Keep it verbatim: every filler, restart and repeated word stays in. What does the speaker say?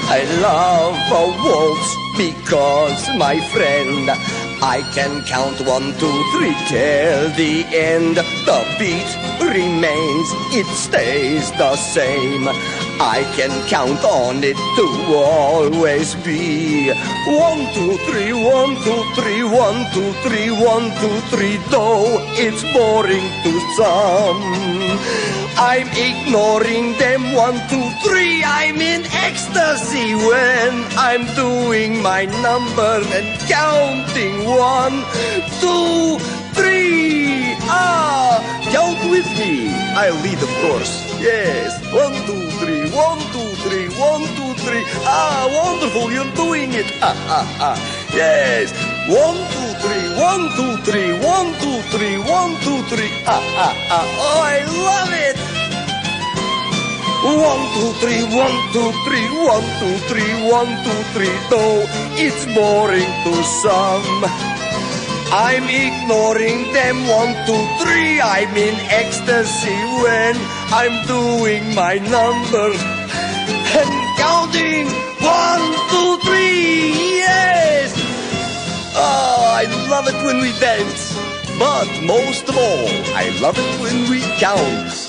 I love a waltz because, my friend, I can count one, two, three till the end. The beat remains, it stays the same. I can count on it to always be one, two, three, one, two, three, one, two, three, one, two, three. Though it's boring to some, I'm ignoring them. One, two, three. I'm in ecstasy when I'm doing my number and counting one, two, three. Ah, count with me. I'll lead, of course. Yes. One, two, three. One, two, three. One, two, three. Ah, wonderful. You're doing it. Ah, ah, ah. Yes. One, two, three. One, two, three. One, two, three. One, two, three. Ah, ah, ah. Oh, I love it. One, two, three, one, two, three, one, two, three, one, two, three. Though it's boring to some, I'm ignoring them. One, two, three. I'm in ecstasy when I'm doing my number and counting. One, two, three. Yes. Oh, I love it when we dance. But most of all, I love it when we count.